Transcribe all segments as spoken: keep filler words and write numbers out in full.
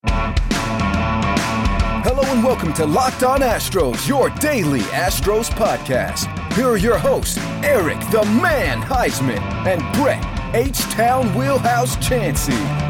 Hello and welcome to Locked On Astros, your daily Astros podcast. Here are your hosts, Eric the Man Heisman and Brett H-Town Wheelhouse Chansey.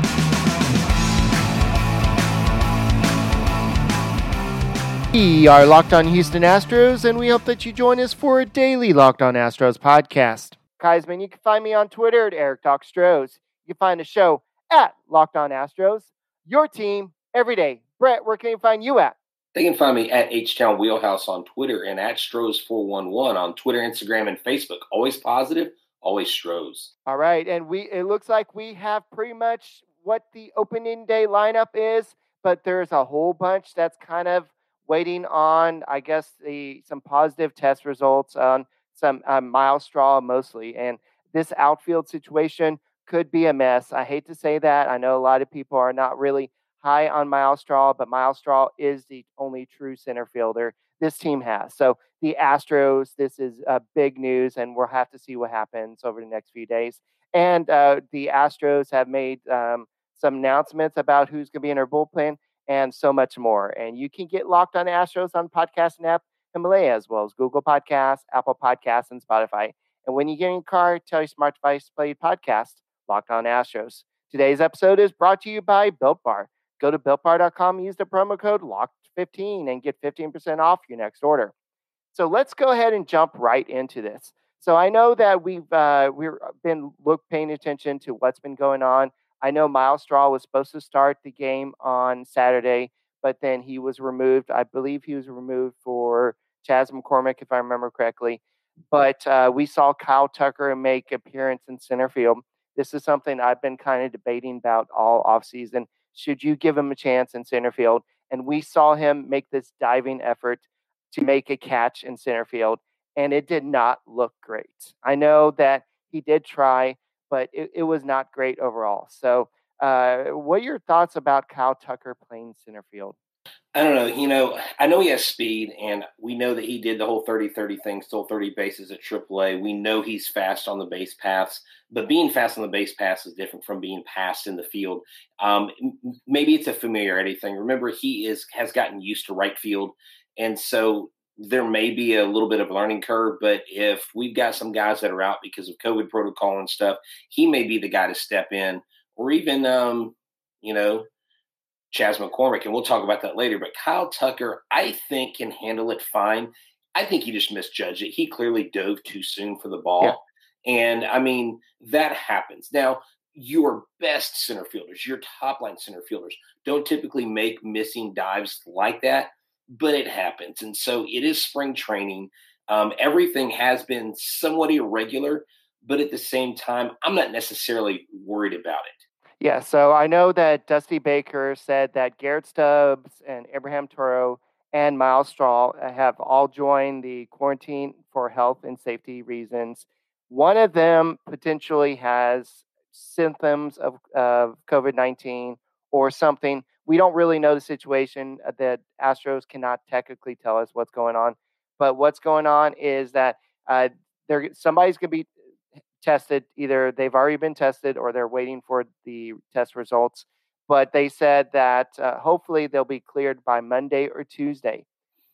We are Locked On Houston Astros, and we hope that you join us for a daily Locked On Astros podcast. Heisman, you can find me on Twitter at Eric Talk Stros. You can find the show at Locked On Astros. Your team every day. Brett, where can they find you at? They can find me at H-Town Wheelhouse on Twitter and at Stros four one one on Twitter, Instagram, and Facebook. Always positive, always Stros. All right, and we it looks like we have pretty much what the opening day lineup is, but there's a whole bunch that's kind of waiting on, I guess, the some positive test results on some uh, Myles Straw mostly. And this outfield situation could be a mess. I hate to say that. I know a lot of people are not really high on Myles Straw, but Myles Straw is the only true center fielder this team has. So the Astros, this is uh, big news, and we'll have to see what happens over the next few days. And uh, the Astros have made um, some announcements about who's going to be in their bullpen and so much more. And you can get Locked On Astros on podcasting app Himalaya, as well as Google Podcasts, Apple Podcasts, and Spotify. And when you get in your car, tell your smart device to play podcast Locked On Astros. Today's episode is brought to you by Built Bar. Go to built bar dot com, use the promo code locked fifteen, and get fifteen percent off your next order. So let's go ahead and jump right into this. So I know that we've uh, we've been look paying attention to what's been going on. I know Myles Straw was supposed to start the game on Saturday, but then he was removed. I believe he was removed for Chas McCormick, if I remember correctly. But uh, we saw Kyle Tucker make appearance in center field. This is something I've been kind of debating about all offseason. Should you give him a chance in center field? And we saw him make this diving effort to make a catch in center field, and it did not look great. I know that he did try, but it, it was not great overall. So uh, what are your thoughts about Kyle Tucker playing center field? I don't know. You know, I know he has speed, and we know that he did the whole thirty thirty thing, stole thirty bases at triple A. We know he's fast on the base paths, but being fast on the base paths is different from being fast in the field. Um, maybe it's a familiarity thing. Remember, he is has gotten used to right field, and so there may be a little bit of a learning curve, but if we've got some guys that are out because of COVID protocol and stuff, he may be the guy to step in, or even, um, you know, Chas McCormick, and we'll talk about that later. But Kyle Tucker, I think, can handle it fine. I think he just misjudged it. He clearly dove too soon for the ball. Yeah. And, I mean, that happens. Now, your best center fielders, your top-line center fielders, don't typically make missing dives like that, but it happens. And so it is spring training. Um, everything has been somewhat irregular, but at the same time, I'm not necessarily worried about it. Yeah, so I know that Dusty Baker said that Garrett Stubbs and Abraham Toro and Myles Straw have all joined the quarantine for health and safety reasons. One of them potentially has symptoms of, of COVID nineteen or something. We don't really know the situation. The Astros cannot technically tell us what's going on. But what's going on is that uh, there somebody's going to be tested. Either they've already been tested or they're waiting for the test results. But they said that uh, hopefully they'll be cleared by Monday or Tuesday.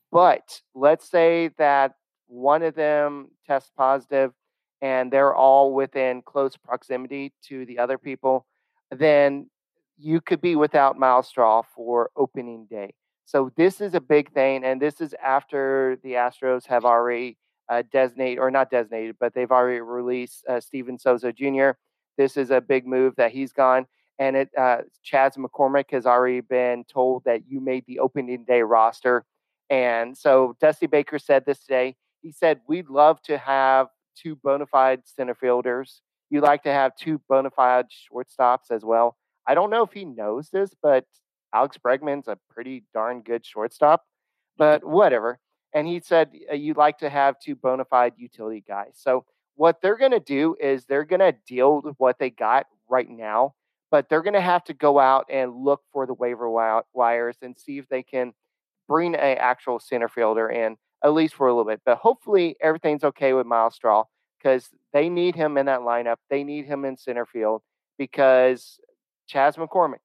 But let's say that one of them tests positive and they're all within close proximity to the other people, then you could be without Myles Straw for opening day. So this is a big thing, and this is after the Astros have already Uh, designate or not designated, but they've already released uh, Steven Souza Junior This is a big move that he's gone. And it uh, Chas McCormick has already been told that you made the opening day roster. And so Dusty Baker said this today. He said, we'd love to have two bona fide center fielders. You'd like to have two bona fide shortstops as well. I don't know if he knows this, but Alex Bregman's a pretty darn good shortstop, but whatever. And he said uh, you'd like to have two bona fide utility guys. So what they're going to do is they're going to deal with what they got right now, but they're going to have to go out and look for the waiver wires and see if they can bring an actual center fielder in, at least for a little bit. But hopefully everything's okay with Myles Straw because they need him in that lineup. They need him in center field because Chas McCormick,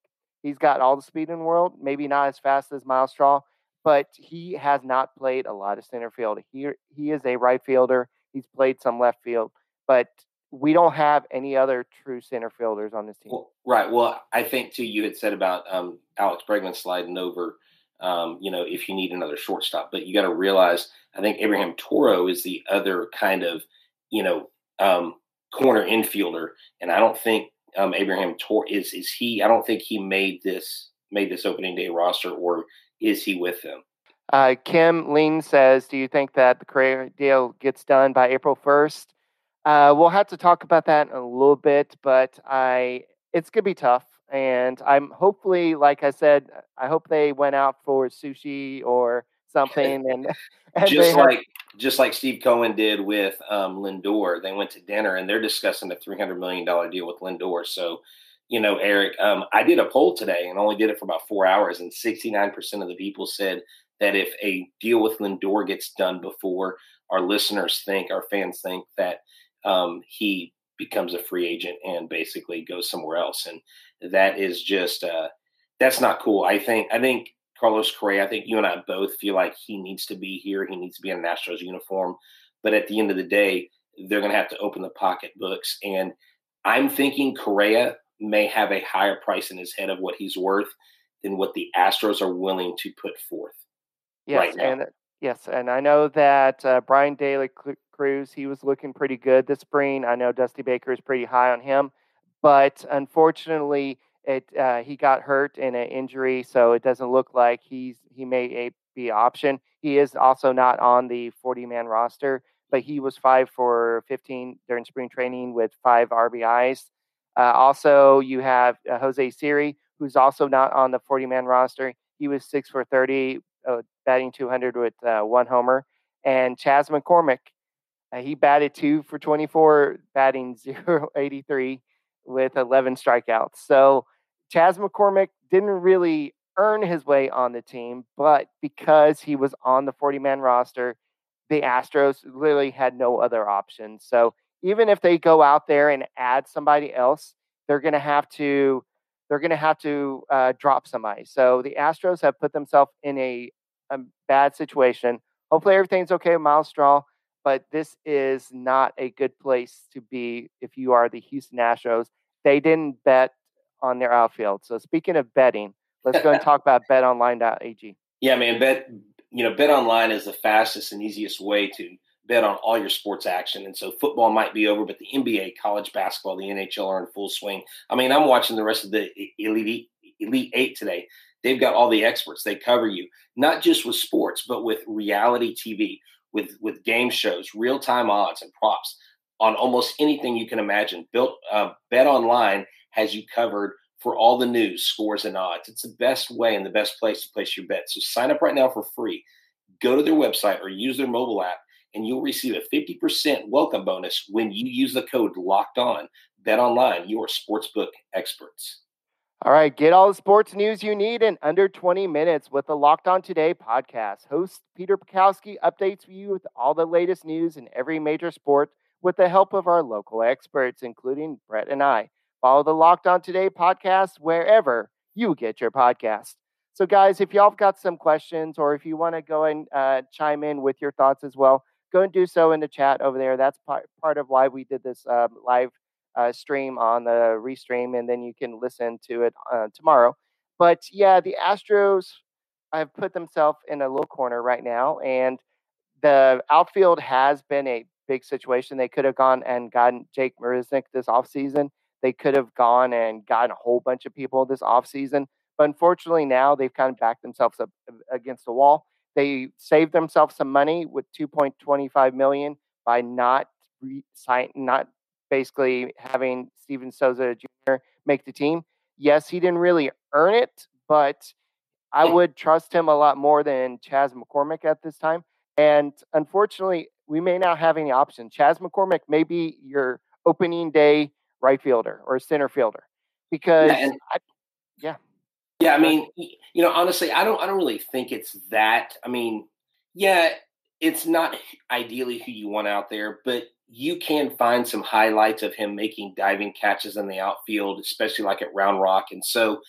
He's got all the speed in the world, maybe not as fast as Miles Straw, but he has not played a lot of center field. He, he is a right fielder. He's played some left field, but we don't have any other true center fielders on this team. Well, right. Well, I think, too, you had said about um, Alex Bregman sliding over, um, you know, if you need another shortstop. But you got to realize, I think Abraham Toro is the other kind of, you know, um, corner infielder. And I don't think um, Abraham Toro is, is he, I don't think he made this, made this opening day roster, or is he with them? Uh, Kim Lean says, do you think that the Correa deal gets done by April first? Uh, we'll have to talk about that in a little bit, but I it's going to be tough. And I'm hopefully, like I said, I hope they went out for sushi or something. And, and just have, like just like Steve Cohen did with um, Lindor, they went to dinner and they're discussing a three hundred million dollars deal with Lindor. So, you know, Eric, um, I did a poll today and only did it for about four hours. And sixty-nine percent of the people said that if a deal with Lindor gets done before our listeners think, our fans think that Um, he becomes a free agent and basically goes somewhere else. And that is just, uh, that's not cool. I think, I think Carlos Correa, I think you and I both feel like he needs to be here. He needs to be in a Astros uniform. But at the end of the day, they're going to have to open the pocketbooks. And I'm thinking Correa may have a higher price in his head of what he's worth than what the Astros are willing to put forth. Yes, right now. and yes, and I know that uh, Brian Daly Cruz, he was looking pretty good this spring. I know Dusty Baker is pretty high on him, but unfortunately, it uh, he got hurt in an injury, so it doesn't look like he's he may be an option. He is also not on the forty-man roster, but he was five for fifteen during spring training with five R B Is. Uh, also, you have uh, Jose Siri, who's also not on the forty-man roster. He was six for thirty, uh, batting two hundred with uh, one homer. And Chas McCormick, uh, he batted two for twenty-four, batting zero eighty-three with eleven strikeouts. So Chas McCormick didn't really earn his way on the team, but because he was on the forty-man roster, the Astros literally had no other option. So even if they go out there and add somebody else, they're going to have to they're going to have to uh, drop somebody. So the Astros have put themselves in a, a bad situation. Hopefully everything's okay with Miles Straw, but this is not a good place to be if you are the Houston Astros. They didn't bet on their outfield. So speaking of betting, let's go and talk about bet online dot a g. Yeah, man, bet you know, BetOnline is the fastest and easiest way to bet on all your sports action. And so football might be over, but the N B A, college basketball, the N H L are in full swing. I mean, I'm watching the rest of the Elite Elite Eight today. They've got all the experts. They cover you, not just with sports, but with reality T V, with, with game shows, real-time odds and props on almost anything you can imagine. Built uh, BetOnline has you covered for all the news, scores, and odds. It's the best way and the best place to place your bet. So sign up right now for free. Go to their website or use their mobile app, and you'll receive a fifty percent welcome bonus when you use the code Locked On. BetOnline, your sportsbook experts. All right, get all the sports news you need in under twenty minutes with the Locked On Today podcast. Host Peter Bukowski updates you with all the latest news in every major sport with the help of our local experts, including Brett and I. Follow the Locked On Today podcast wherever you get your podcast. So, guys, if y'all have got some questions or if you want to go and uh, chime in with your thoughts as well, go and do so in the chat over there. That's part, part of why we did this uh, live uh, stream on the Restream, and then you can listen to it uh, tomorrow. But, yeah, the Astros have put themselves in a little corner right now, and the outfield has been a big situation. They could have gone and gotten Jake Marisnick this offseason. They could have gone and gotten a whole bunch of people this offseason. But unfortunately, now they've kind of backed themselves up against the wall. They saved themselves some money with two point two five million dollars by not re- sign, not basically having Steven Souza Junior make the team. Yes, he didn't really earn it, but I would trust him a lot more than Chas McCormick at this time. And unfortunately, we may not have any options. Chas McCormick may be your opening day right fielder or center fielder because yeah, and, I, yeah. Yeah, I mean, you know, honestly, I don't I don't really think it's that. I mean, yeah, it's not ideally who you want out there, but you can find some highlights of him making diving catches in the outfield, especially like at Round Rock. And so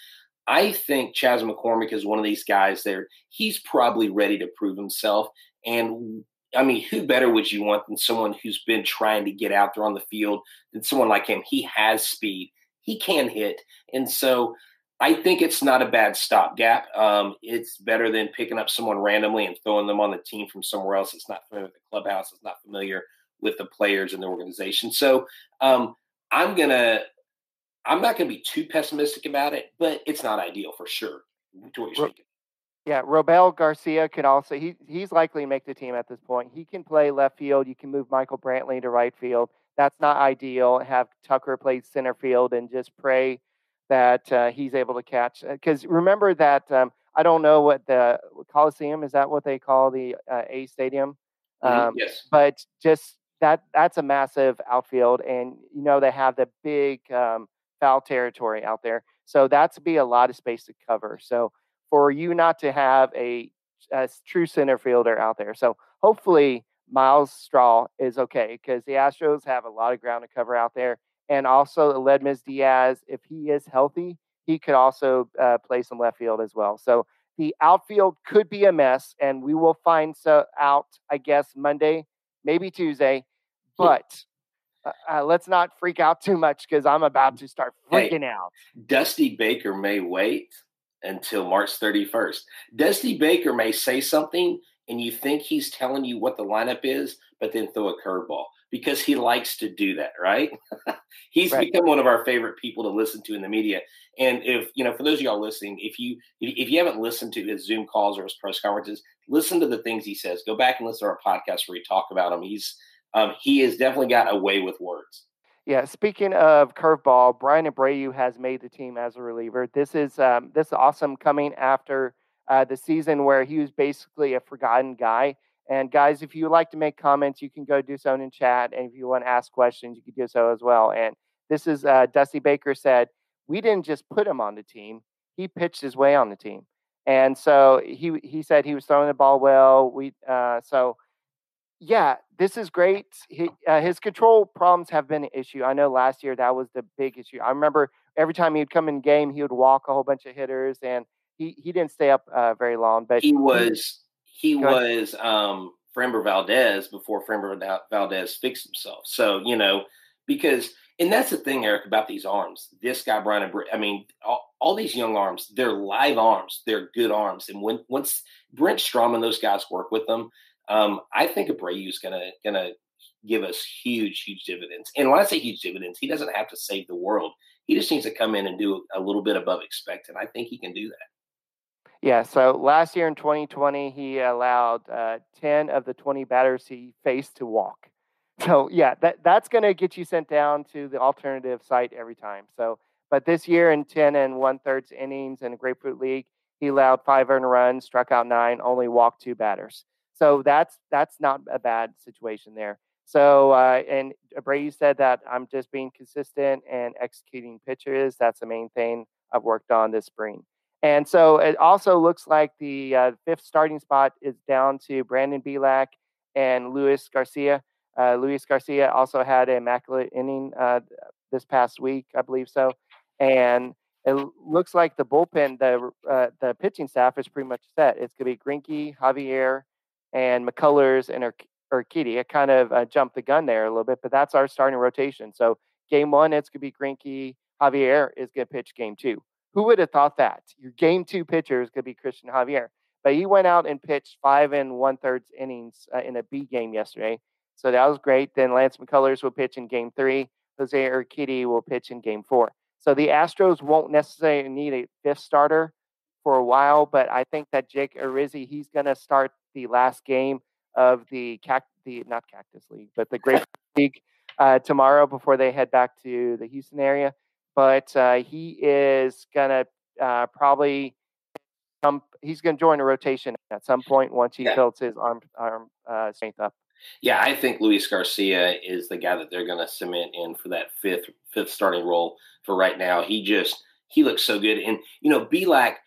I think Chas McCormick is one of these guys there. He's probably ready to prove himself. And I mean, who better would you want than someone who's been trying to get out there on the field than someone like him? He has speed. He can hit. And so I think it's not a bad stopgap. Um, it's better than picking up someone randomly and throwing them on the team from somewhere else that's not familiar with the clubhouse, that's not familiar with the players and the organization. So um, I'm going to – I'm not going to be too pessimistic about it, but it's not ideal for sure. To what you're speaking. Yeah, Robel Garcia could also he he's likely to make the team at this point. He can play left field. You can move Michael Brantley to right field. That's not ideal. Have Tucker play center field and just pray that uh, he's able to catch. Because remember that um, I don't know what the Coliseum is. That what they call the uh, A Stadium? Um, mm-hmm, yes. But just that that's a massive outfield, and you know they have the big um, foul territory out there. So that's be a lot of space to cover. So for you not to have a, a true center fielder out there. So hopefully Miles Straw is okay because the Astros have a lot of ground to cover out there. And also Aledmys Diaz, if he is healthy, he could also uh, play some left field as well. So the outfield could be a mess, and we will find so out, I guess, Monday, maybe Tuesday. But uh, uh, let's not freak out too much because I'm about to start freaking hey, out. Dusty Baker may wait until March thirty-first. Dusty Baker may say something and you think he's telling you what the lineup is, but then throw a curveball because he likes to do that, right? He's right. become one of our favorite people to listen to in the media. And if, you know, for those of y'all listening, if you if you haven't listened to his Zoom calls or his press conferences, listen to the things he says. Go back and listen to our podcast where we talk about him. He's um, he has definitely got a way with words. Yeah, speaking of curveball, Brian Abreu has made the team as a reliever. This is um, this is awesome coming after uh, the season where he was basically a forgotten guy. And guys, if you would like to make comments, you can go do so in chat. And if you want to ask questions, you can do so as well. And this is uh, Dusty Baker said, we didn't just put him on the team. He pitched his way on the team. And so he he said he was throwing the ball well. We uh, so. Yeah, this is great. He, uh, his control problems have been an issue. I know last year that was the big issue. I remember every time he would come in game, he would walk a whole bunch of hitters, and he, he didn't stay up uh, very long. But he was he, he was um, Framber Valdez before Framber Valdez fixed himself. So you know because and that's the thing, Eric, about these arms. This guy, Brian, I mean, all, all these young arms, they're live arms. They're good arms, and when once Brent Strom and those guys work with them. Um, I think Abreu's gonna gonna give us huge, huge dividends. And when I say huge dividends, he doesn't have to save the world. He just needs to come in and do a little bit above expected. I think he can do that. Yeah. So last year in twenty twenty, he allowed uh, ten of the twenty batters he faced to walk. So yeah, that that's gonna get you sent down to the alternative site every time. So, but this year in ten and one thirds innings in a Grapefruit League, he allowed five earned runs, struck out nine, only walked two batters. So that's that's not a bad situation there. So uh, and Abreu said that I'm just being consistent and executing pitches. That's the main thing I've worked on this spring. And so it also looks like the uh, fifth starting spot is down to Brandon Bielak and Luis Garcia. Uh, Luis Garcia also had an immaculate inning uh, this past week, I believe so. And it looks like the bullpen, the uh, the pitching staff is pretty much set. It's going to be Greinke, Javier, and McCullers and Ur- Urquidy. I kind of uh, jumped the gun there a little bit, but that's our starting rotation. So game one, it's going to be Greinke. Javier is going to pitch game two. Who would have thought that? Your game two pitcher is going to be Christian Javier. But he went out and pitched five and one-thirds innings uh, in a B game yesterday. So that was great. Then Lance McCullers will pitch in game three. Jose Urquidy will pitch in game four. So the Astros won't necessarily need a fifth starter for a while, but I think that Jake Arrizi, he's going to start the last game of the cact the not Cactus League, but the Grapefruit League uh, tomorrow before they head back to the Houston area. But uh, he is gonna uh, probably come. He's gonna join a rotation at some point once he yeah. builds his arm arm uh, strength up. Yeah, I think Luis Garcia is the guy that they're going to cement in for that fifth fifth starting role for right now. He just he looks so good, and you know, Bielak.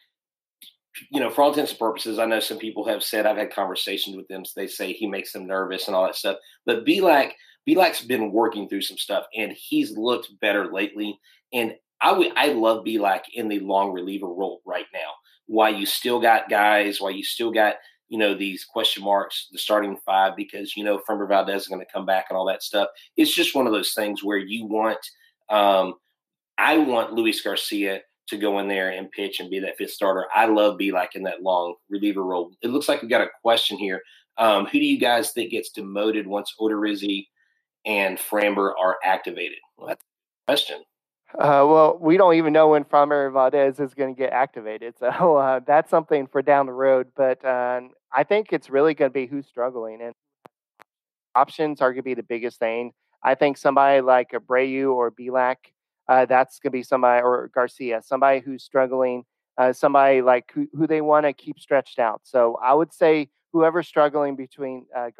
You know, for all intents and purposes, I know some people have said, I've had conversations with them, so they say he makes them nervous and all that stuff. But Bielak, Bielak's been working through some stuff, and he's looked better lately. And I would I love Bielak in the long reliever role right now. Why you still got guys, why you still got, you know, these question marks, the starting five, because, you know, Framber Valdez is going to come back and all that stuff. It's just one of those things where you want, um, I want Luis Garcia to go in there and pitch and be that fifth starter. I love Bielak in that long reliever role. It looks like we got a question here. Um, who do you guys think gets demoted once Odorizzi and Framber are activated? Well, that's a question. Uh, well, we don't even know when Framber Valdez is going to get activated, so uh, that's something for down the road. But uh, I think it's really going to be who's struggling, and options are going to be the biggest thing. I think somebody like Abreu or Bielak, uh, that's going to be somebody, or Garcia, somebody who's struggling, uh, somebody like who, who they want to keep stretched out. So I would say whoever's struggling between uh,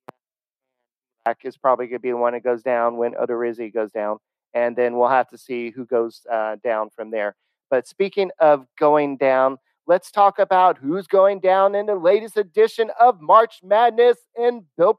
is probably going to be the one that goes down when Odorizzi goes down. And then we'll have to see who goes uh, down from there. But speaking of going down, let's talk about who's going down in the latest edition of March Madness in Built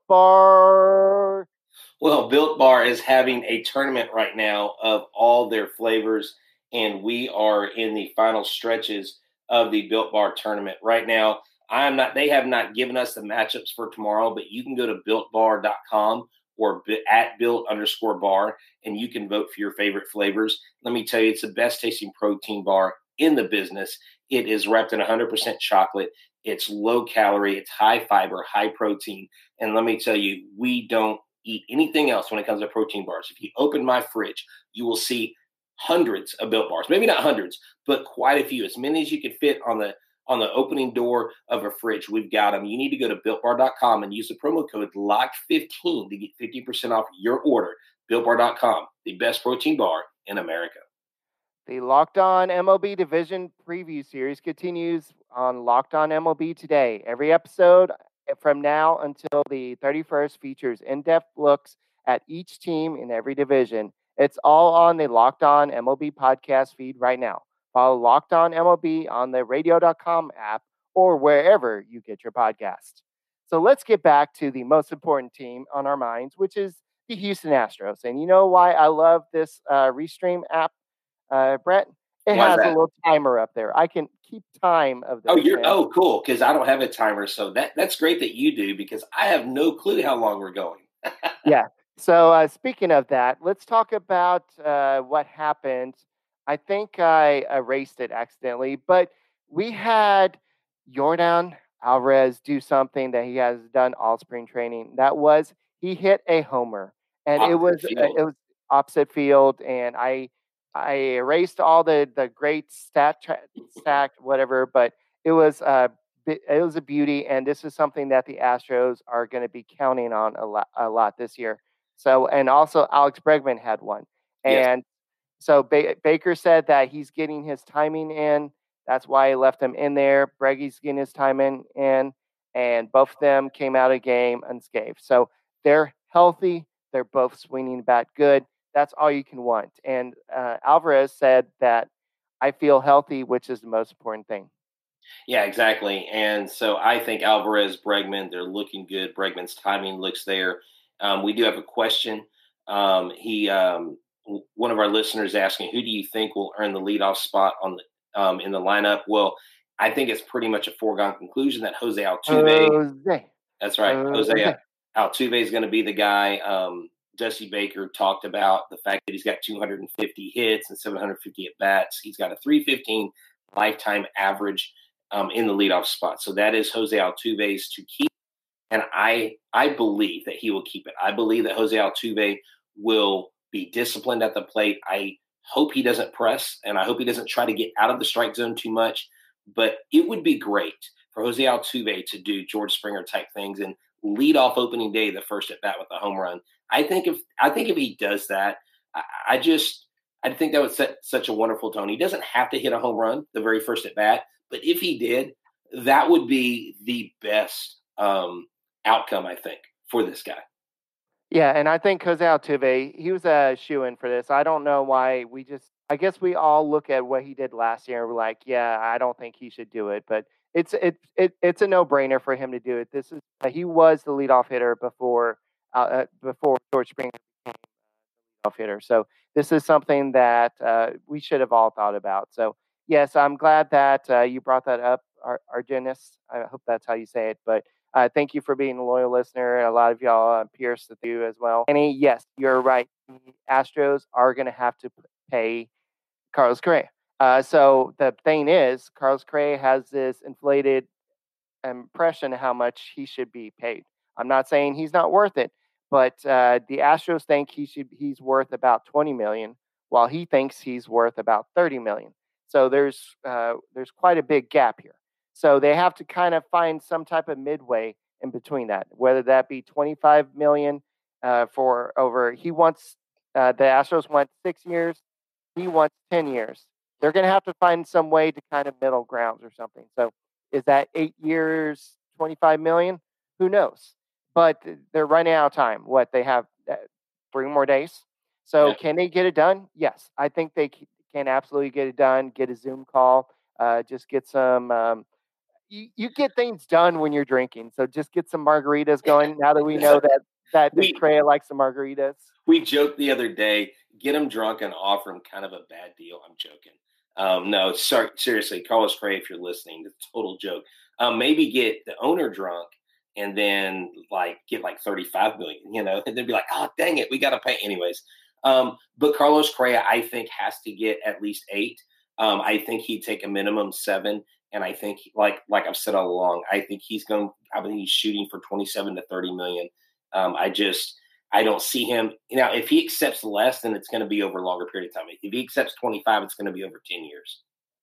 Bar. Well, Built Bar is having a tournament right now of all their flavors, and we are in the final stretches of the Built Bar tournament right now. I am not. They have not given us the matchups for tomorrow, but you can go to built bar dot com or at built underscore bar, and you can vote for your favorite flavors. Let me tell you, it's the best tasting protein bar in the business. It is wrapped in one hundred percent chocolate. It's low calorie. It's high fiber, high protein. And let me tell you, we don't eat anything else when it comes to protein bars. If you open my fridge, you will see hundreds of Built Bars. Maybe not hundreds, but quite a few. As many as you can fit on the on the opening door of a fridge. We've got them. You need to go to built bar dot com and use the promo code locked fifteen to get fifty percent off your order. built bar dot com, the best protein bar in America. The Locked On M L B Division Preview Series continues on Locked On M L B today. Every episode from now until the thirty-first features in-depth looks at each team in every division. It's all on the Locked On M L B podcast feed right now. Follow Locked On M L B on the radio dot com app or wherever you get your podcast. So let's get back to the most important team on our minds, which is the Houston Astros. And you know why I love this uh, Restream app, uh, Brett? It Why has is a that? little timer up there. I can keep time of those. Oh, you're man. oh cool, because I don't have a timer, so that that's great that you do, because I have no clue how long we're going. Yeah. So uh, speaking of that, let's talk about uh, what happened. I think I erased it accidentally, but we had Yordan Alvarez do something that he has done all spring training. That was he hit a homer, and it Opposite was uh, field. it was opposite field, and I I erased all the the great stat tra- stack whatever, but it was uh bi- it was a beauty, and this is something that the Astros are going to be counting on a lot a lot this year. So, and also Alex Bregman had one, Yes. and so ba- Baker said that he's getting his timing in. That's why he left him in there. Breggy's getting his timing in, and both of them came out of the game unscathed. So they're healthy. They're both swinging the bat good. That's all you can want. And uh, Alvarez said that I feel healthy, which is the most important thing. Yeah, exactly. And so I think Alvarez, Bregman, they're looking good. Bregman's timing looks there. Um, we do have a question. Um, he, um, w- one of our listeners asking, who do you think will earn the leadoff spot on the um, in the lineup? Well, I think it's pretty much a foregone conclusion that Jose Altuve. Jose. That's right, Jose. Jose Altuve is going to be the guy. Um, Dusty Baker talked about the fact that he's got two hundred fifty hits and seven hundred fifty at bats. He's got a three fifteen lifetime average um, in the leadoff spot. So that is Jose Altuve's to keep. And I I believe that he will keep it. I believe that Jose Altuve will be disciplined at the plate. I hope he doesn't press, and I hope he doesn't try to get out of the strike zone too much. But it would be great for Jose Altuve to do George Springer type things and lead off opening day the first at bat with a home run. I think if I think if he does that, I, I just I think that would set such a wonderful tone. He doesn't have to hit a home run the very first at bat, but if he did, that would be the best um, outcome, I think, for this guy. Yeah, and I think Jose Altuve, he was a shoo-in for this. I don't know why we just – I guess we all look at what he did last year and we're like, yeah, I don't think he should do it. But it's it, it it's a no-brainer for him to do it. This is uh, he was the leadoff hitter before uh, uh, before George Springer became hitter. So this is something that uh, we should have all thought about. So yes, I'm glad that uh, you brought that up, Ar- Argenis. I hope that's how you say it. But uh, thank you for being a loyal listener. A lot of y'all, uh, Pierce, with you as well. Annie, yes, you're right. The Astros are going to have to pay Carlos Correa. Uh, so the thing is, Carlos Correa has this inflated impression of how much he should be paid. I'm not saying he's not worth it, but uh, the Astros think he should he's worth about twenty million, while he thinks he's worth about thirty million. So there's uh, there's quite a big gap here. So they have to kind of find some type of midway in between that, whether that be twenty-five million uh, for over. He wants uh, the Astros want six years. He wants ten years. They're going to have to find some way to kind of middle grounds or something. So is that eight years, twenty-five million? Who knows? But they're running out of time. What, they have uh, three more days. So Yeah. Can they get it done? Yes, I think they can absolutely get it done. Get a Zoom call. Uh, just get some. Um, you, you get things done when you're drinking. So just get some margaritas going. Now that we know that that We- Correa likes some margaritas. We joked the other day, get him drunk and offer him kind of a bad deal. I'm joking. Um, no, sorry, seriously, Carlos Correa, if you're listening, it's a total joke. Um, maybe get the owner drunk and then like get like thirty-five million, you know, and then be like, oh, dang it, we got to pay anyways. Um, but Carlos Correa, I think, has to get at least eight. Um, I think he'd take a minimum seven. And I think, like like I've said all along, I think he's going. I think he's shooting for twenty-seven to thirty million. Um, I just. I don't see him. You know, if he accepts less, then it's going to be over a longer period of time. If he accepts twenty-five, it's going to be over ten years.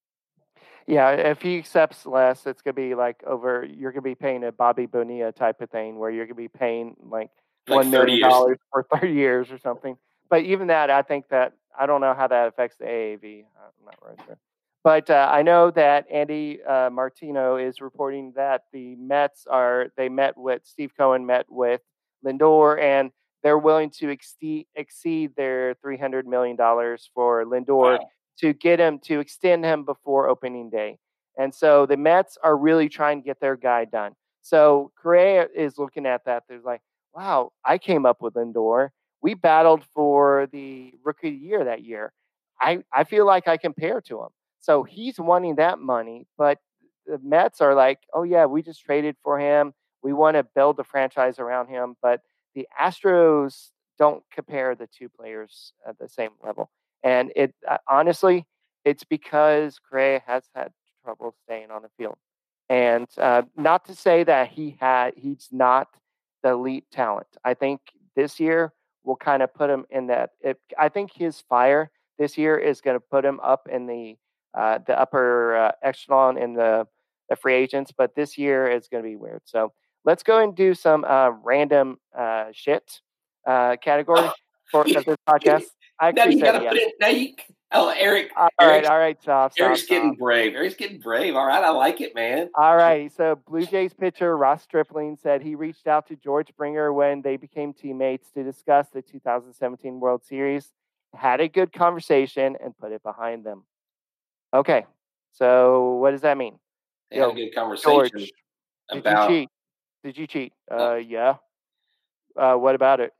Yeah, if he accepts less, it's going to be like over, you're going to be paying a Bobby Bonilla type of thing where you're going to be paying like, Like one million dollars for thirty years or something. But even that, I think that, I don't know how that affects the A A V. I'm not right sure. But uh, I know that Andy uh, Martino is reporting that the Mets are, they met with, Steve Cohen met with Lindor, and they're willing to exceed, exceed their three hundred million dollars for Lindor Wow. to get him, to extend him before opening day. And so the Mets are really trying to get their guy done. So Correa is looking at that. There's like, wow, I came up with Lindor. We battled for the Rookie of the Year that year. I, I feel like I compare to him. So he's wanting that money, but the Mets are like, oh, yeah, we just traded for him. We want to build the franchise around him. But the Astros don't compare the two players at the same level. And it uh, honestly, it's because Correa has had trouble staying on the field. And uh, not to say that he had he's not the elite talent. I think this year will kind of put him in that. It, I think his fire this year is going to put him up in the uh, the upper uh, echelon in the, the free agents. But this year is going to be weird. So let's go and do some uh, random uh, shit uh, category for you, this podcast. I now actually you got said to yes. put it. Now you. Oh, Eric. All Eric's, right, all right, stop, stop, Eric's stop. getting brave. Eric's getting brave. All right, I like it, man. All right, so Blue Jays pitcher Ross Stripling said he reached out to George Springer when they became teammates to discuss the two thousand seventeen World Series, had a good conversation, and put it behind them. Okay, so what does that mean? They Yo, had a good conversation George, about. Did you cheat? Did you cheat? Uh, yeah. Uh, what about it?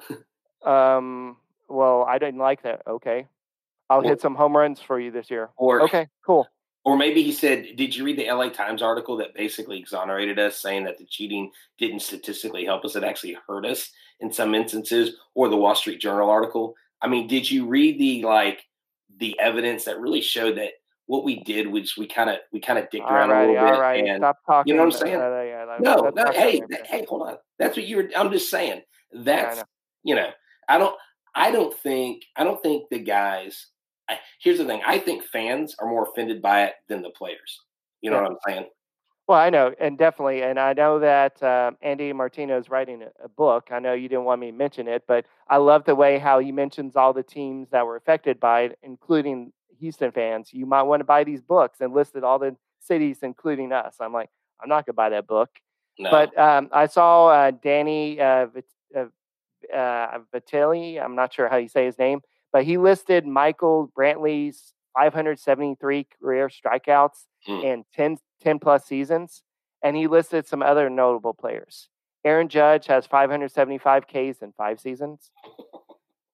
um. Well, I didn't like that. Okay, I'll Or- hit some home runs for you this year. Or Okay, cool. Or maybe he said, did you read the L A Times article that basically exonerated us, saying that the cheating didn't statistically help us? It actually hurt us in some instances. Or the Wall Street Journal article. I mean, did you read the like the evidence that really showed that what we did was we kind of we kind of dicked around Alrighty, a little bit? all right, And stop talking. you know what I'm saying? Uh, yeah, that, no, that's no. not Hey, right that, there. hey, hold on. That's what you were. I'm just saying. That's Yeah, I know. you know. I don't. I don't think. I don't think the guys. I, here's the thing. I think fans are more offended by it than the players. You know Yeah. what I'm saying? Well, I know, and definitely, and I know that um, Andy Martino is writing a, a book. I know you didn't want me to mention it, but I love the way how he mentions all the teams that were affected by it, including Houston fans. You might want to buy these books and listed all the cities, including us. I'm like, I'm not going to buy that book. No. But um, I saw uh, Danny uh, Vit- uh, uh, Vitelli. I'm not sure how you say his name, but he listed Michael Brantley's five hundred seventy-three career strikeouts Hmm. in ten, ten plus seasons, and he listed some other notable players. Aaron Judge has five hundred seventy-five Ks in five seasons.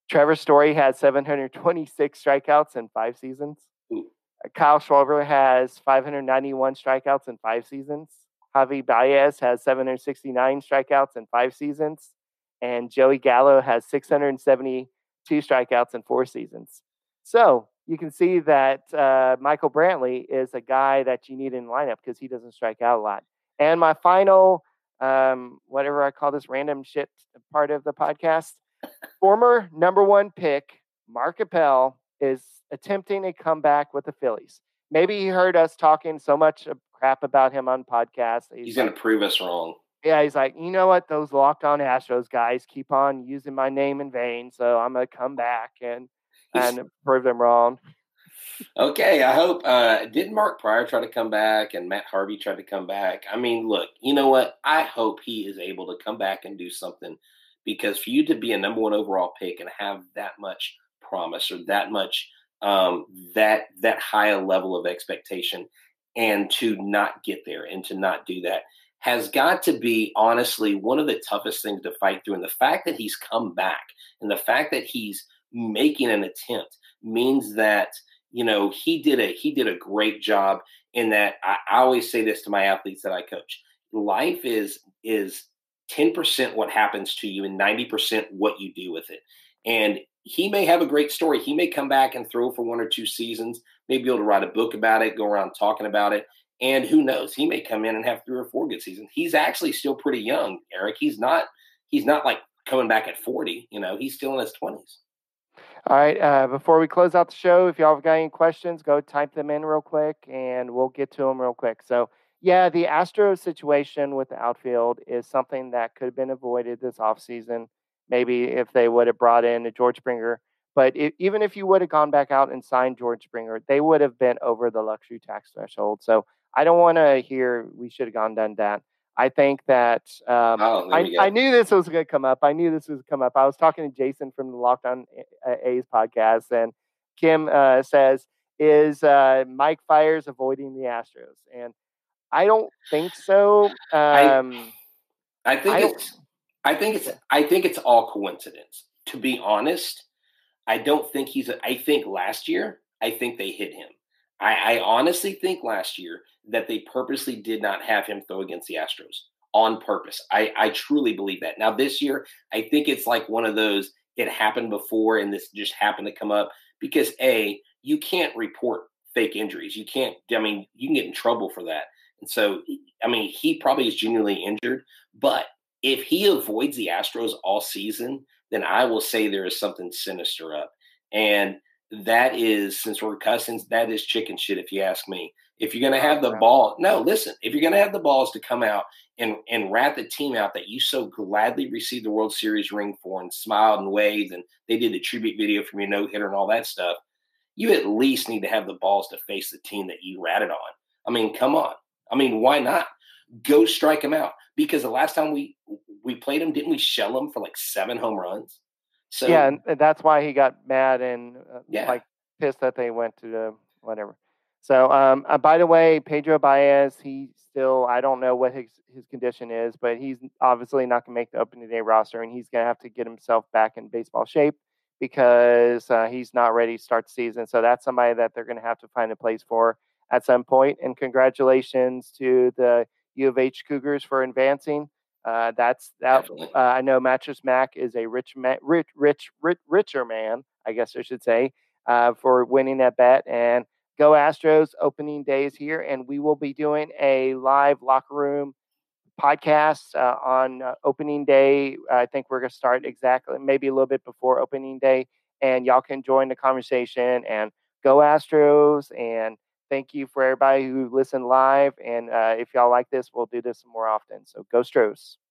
Trevor Story has seven hundred twenty-six strikeouts in five seasons. Ooh. Kyle Schwarber has five hundred ninety-one strikeouts in five seasons. Javi Baez has seven hundred sixty-nine strikeouts in five seasons. And Joey Gallo has six hundred seventy-two strikeouts in four seasons. So you can see that uh, Michael Brantley is a guy that you need in the lineup because he doesn't strike out a lot. And my final, um, whatever I call this random shit part of the podcast, former number one pick, Mark Appel, is attempting a comeback with the Phillies. Maybe he heard us talking so much crap about him on podcasts. He's, he's like, going to prove us wrong. Yeah, he's like, you know what? Those Locked On Astros guys keep on using my name in vain, so I'm going to come back and and prove them wrong. Okay, I hope. Uh, didn't Mark Pryor try to come back and Matt Harvey tried to come back? I mean, look, you know what? I hope he is able to come back and do something, because for you to be a number one overall pick and have that much promise or that much um, that that high a level of expectation and to not get there and to not do that has got to be, honestly, one of the toughest things to fight through. And the fact that he's come back and the fact that he's making an attempt means that, you know, he did a he did a great job in that. I, I always say this to my athletes that I coach. Life is is ten percent what happens to you and ninety percent what you do with it. And he may have a great story. He may come back and throw for one or two seasons, maybe be able to write a book about it, go around talking about it. And who knows, he may come in and have three or four good seasons. He's actually still pretty young, Eric. He's not he's not like coming back at forty, you know, he's still in his twenties. All right. Uh, before we close out the show, if y'all have got any questions, go type them in real quick and we'll get to them real quick. So, yeah, the Astros situation with the outfield is something that could have been avoided this offseason. Maybe if they would have brought in a George Springer. But it, even if you would have gone back out and signed George Springer, they would have been over the luxury tax threshold. So I don't want to hear we should have gone done that. I think that um, oh, I, I knew this was going to come up. I knew this was come up. I was talking to Jason from the Locked On A's podcast, and Kim uh, says, is uh, Mike Fiers avoiding the Astros? And I don't think so. Um, I, I think I it's I think it's I think it's all coincidence. To be honest, I don't think he's a, I think last year, I think they hit him. I, I honestly think last year that they purposely did not have him throw against the Astros on purpose. I, I truly believe that. Now this year, I think it's like one of those, it happened before and this just happened to come up because A, you can't report fake injuries. You can't, I mean, you can get in trouble for that. And so, I mean, he probably is genuinely injured, but if he avoids the Astros all season, then I will say there is something sinister up. And that is, since we're Cousins, that is chicken shit, if you ask me. If you're going to have the ball, no, listen, if you're going to have the balls to come out and, and rat the team out that you so gladly received the World Series ring for and smiled and waved, and they did the tribute video from your no-hitter and all that stuff, you at least need to have the balls to face the team that you ratted on. I mean, come on. I mean, why not? Go strike them out. Because the last time we we played him, didn't we shell him for like seven home runs? So yeah, and that's why he got mad and uh, yeah. like pissed that they went to the whatever. So, um, uh, by the way, Pedro Baez, he still, I don't know what his, his condition is, but he's obviously not going to make the opening day roster, and he's going to have to get himself back in baseball shape because uh, he's not ready to start the season. So that's somebody that they're going to have to find a place for at some point. And congratulations to the U of H Cougars for advancing. Uh, that's that. Uh, I know Mattress Mac is a rich, man, rich, rich, rich, richer man, I guess I should say, uh, for winning that bet. And go Astros! Opening day is here, and we will be doing a live locker room podcast uh, on uh, opening day. I think we're going to start exactly maybe a little bit before opening day, and y'all can join the conversation. And go Astros! And thank you for everybody who listened live. And uh, if y'all like this, we'll do this more often. So go Stros.